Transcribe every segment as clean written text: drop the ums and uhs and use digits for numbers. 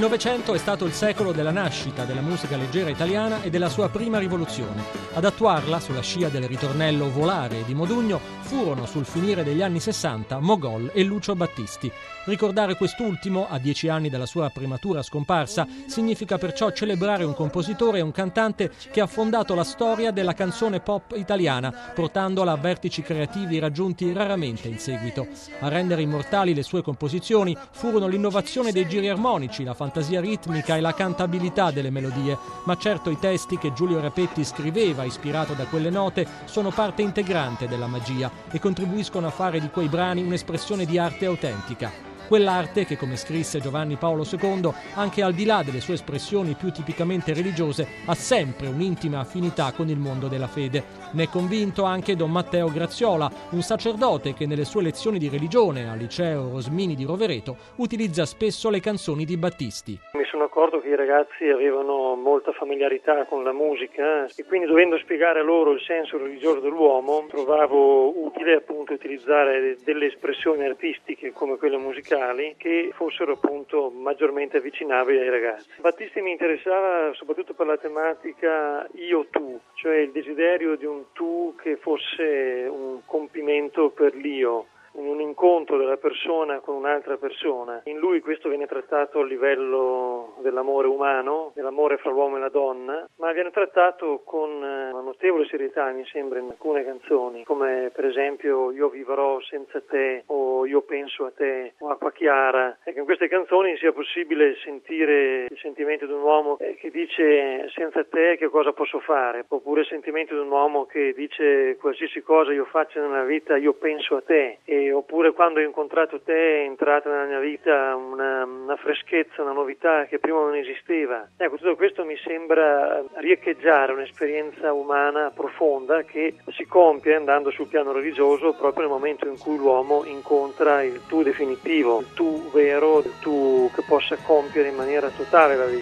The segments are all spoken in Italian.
Novecento è stato il secolo della nascita della musica leggera italiana e della sua prima rivoluzione. Ad attuarla, sulla scia del ritornello Volare di Modugno, furono sul finire degli anni 60 Mogol e Lucio Battisti. Ricordare quest'ultimo, a 10 anni dalla sua prematura scomparsa, significa perciò celebrare un compositore e un cantante che ha fondato la storia della canzone pop italiana, portandola a vertici creativi raggiunti raramente in seguito. A rendere immortali le sue composizioni furono l'innovazione dei giri armonici, la fantasia ritmica e la cantabilità delle melodie, ma certo i testi che Giulio Rapetti scriveva ispirato da quelle note sono parte integrante della magia e contribuiscono a fare di quei brani un'espressione di arte autentica. Quell'arte che, come scrisse Giovanni Paolo II, anche al di là delle sue espressioni più tipicamente religiose, ha sempre un'intima affinità con il mondo della fede. Ne è convinto anche Don Matteo Graziola, un sacerdote che nelle sue lezioni di religione al liceo Rosmini di Rovereto utilizza spesso le canzoni di Battisti. Mi sono accorto che i ragazzi avevano molta familiarità con la musica e quindi, dovendo spiegare loro il senso religioso dell'uomo, trovavo utile appunto utilizzare delle espressioni artistiche come quelle musicali che fossero appunto maggiormente avvicinabili ai ragazzi. Battisti mi interessava soprattutto per la tematica io-tu, cioè il desiderio di un tu che fosse un compimento per l'io, un incontro della persona con un'altra persona. In lui questo viene trattato a livello dell'amore umano, dell'amore fra l'uomo e la donna, ma viene trattato con una notevole serietà, mi sembra, in alcune canzoni, come per esempio Io vivrò senza te o Io penso a te o Acqua chiara. E che in queste canzoni sia possibile sentire il sentimento di un uomo che dice senza te che cosa posso fare, oppure il sentimento di un uomo che dice qualsiasi cosa io faccio nella vita io penso a te. Oppure quando ho incontrato te è entrata nella mia vita una freschezza, una novità che prima non esisteva. Ecco, tutto questo mi sembra riecheggiare un'esperienza umana profonda che si compie andando sul piano religioso proprio nel momento in cui l'uomo incontra il tu definitivo, il tu vero, il tu che possa compiere in maniera totale la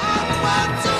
vita.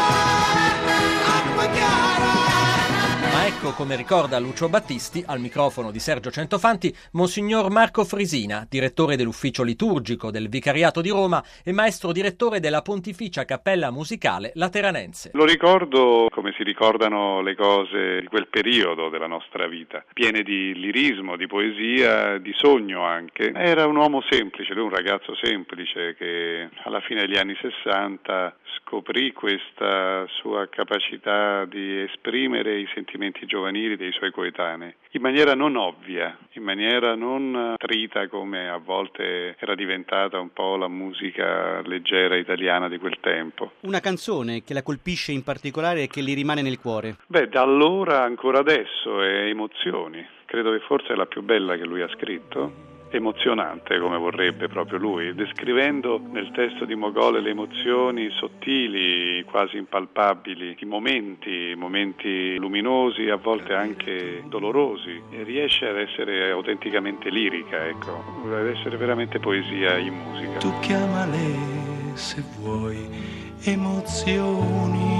Ma ecco, come ricorda Lucio Battisti, al microfono di Sergio Centofanti, Monsignor Marco Frisina, direttore dell'ufficio liturgico del Vicariato di Roma e maestro direttore della Pontificia Cappella Musicale Lateranense. Lo ricordo come si ricordano le cose di quel periodo della nostra vita, piene di lirismo, di poesia, di sogno anche. Era un uomo semplice, lui un ragazzo semplice che alla fine degli anni 60 scoprì questa sua capacità di esprimere i sentimenti giovanili dei suoi coetanei in maniera non ovvia, in maniera non trita come a volte era diventata un po' la musica leggera italiana di quel tempo. Una canzone che la colpisce in particolare e che gli rimane nel cuore? Da allora ancora adesso è Emozioni, credo che forse è la più bella che lui ha scritto. Emozionante come vorrebbe proprio lui, descrivendo nel testo di Mogol le emozioni sottili, quasi impalpabili, i momenti luminosi, a volte anche dolorosi, e riesce ad essere autenticamente lirica, ecco, ad essere veramente poesia in musica. Tu chiamale se vuoi emozioni.